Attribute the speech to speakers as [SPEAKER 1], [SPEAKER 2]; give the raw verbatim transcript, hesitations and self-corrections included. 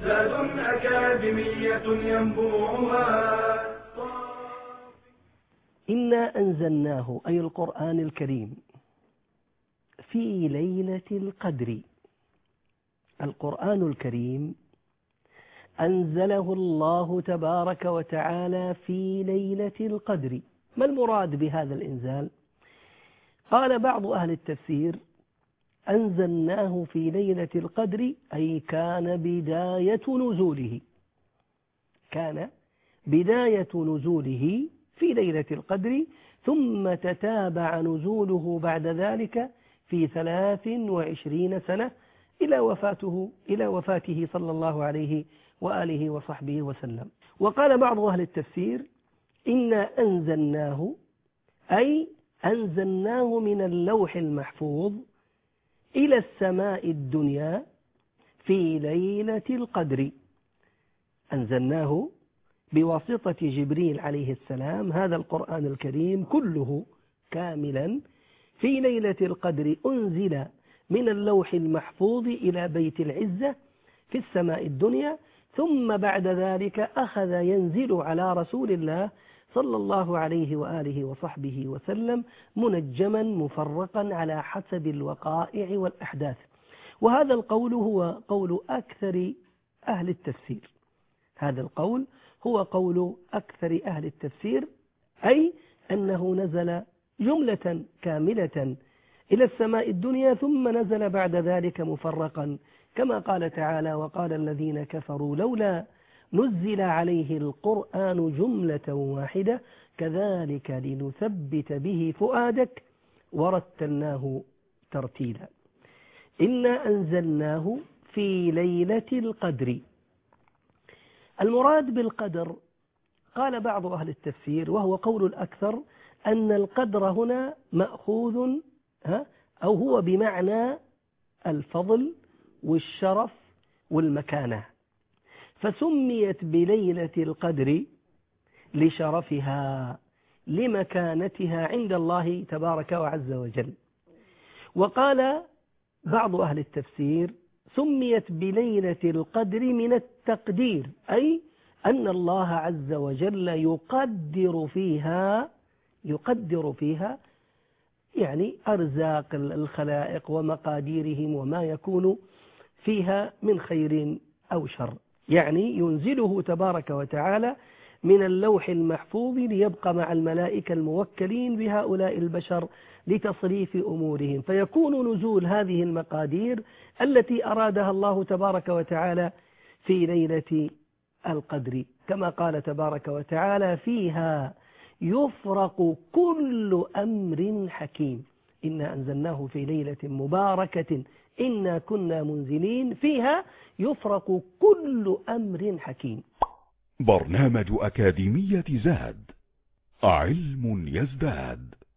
[SPEAKER 1] زاد أكاديمية ينبوعها.
[SPEAKER 2] إنا أنزلناه أي القرآن الكريم في ليلة القدر. القرآن الكريم أنزله الله تبارك وتعالى في ليلة القدر. ما المراد بهذا الإنزال؟ قال بعض أهل التفسير: أنزلناه في ليلة القدر أي كان بداية نزوله، كان بداية نزوله في ليلة القدر، ثم تتابع نزوله بعد ذلك في ثلاث وعشرين سنة إلى وفاته إلى وفاته صلى الله عليه وآله وصحبه وسلم. وقال بعض أهل التفسير: إنا أنزلناه أي أنزلناه من اللوح المحفوظ إلى السماء الدنيا في ليلة القدر. أنزلناه بواسطة جبريل عليه السلام هذا القرآن الكريم كله كاملا في ليلة القدر، أنزل من اللوح المحفوظ إلى بيت العزة في السماء الدنيا، ثم بعد ذلك أخذ ينزل على رسول الله صلى الله عليه وآله وصحبه وسلم منجما مفرقا على حسب الوقائع والأحداث. وهذا القول هو قول أكثر أهل التفسير، هذا القول هو قول أكثر أهل التفسير، أي أنه نزل جملة كاملة إلى السماء الدنيا ثم نزل بعد ذلك مفرقا، كما قال تعالى: وقال الذين كفروا لولا نزل عليه القرآن جملة واحدة كذلك لنثبت به فؤادك ورتلناه ترتيلا. إنا أنزلناه في ليلة القدر. المراد بالقدر قال بعض أهل التفسير وهو قول الأكثر أن القدر هنا مأخوذ أو هو بمعنى الفضل والشرف والمكانة، فسميت بليلة القدر لشرفها لمكانتها عند الله تبارك وعز وجل. وقال بعض أهل التفسير سميت بليلة القدر من التقدير، أي أن الله عز وجل يقدر فيها يقدر فيها يعني أرزاق الخلائق ومقاديرهم وما يكون فيها من خير أو شر، يعني ينزله تبارك وتعالى من اللوح المحفوظ ليبقى مع الملائكة الموكلين بهؤلاء البشر لتصريف أمورهم، فيكون نزول هذه المقادير التي أرادها الله تبارك وتعالى في ليلة القدر، كما قال تبارك وتعالى: فيها يفرق كل أمر حكيم إنا أنزلناه في ليلة مباركة إنا كنا منزلين فيها يفرق كل أمر حكيم.
[SPEAKER 3] برنامج أكاديمية زاد، علم يزداد.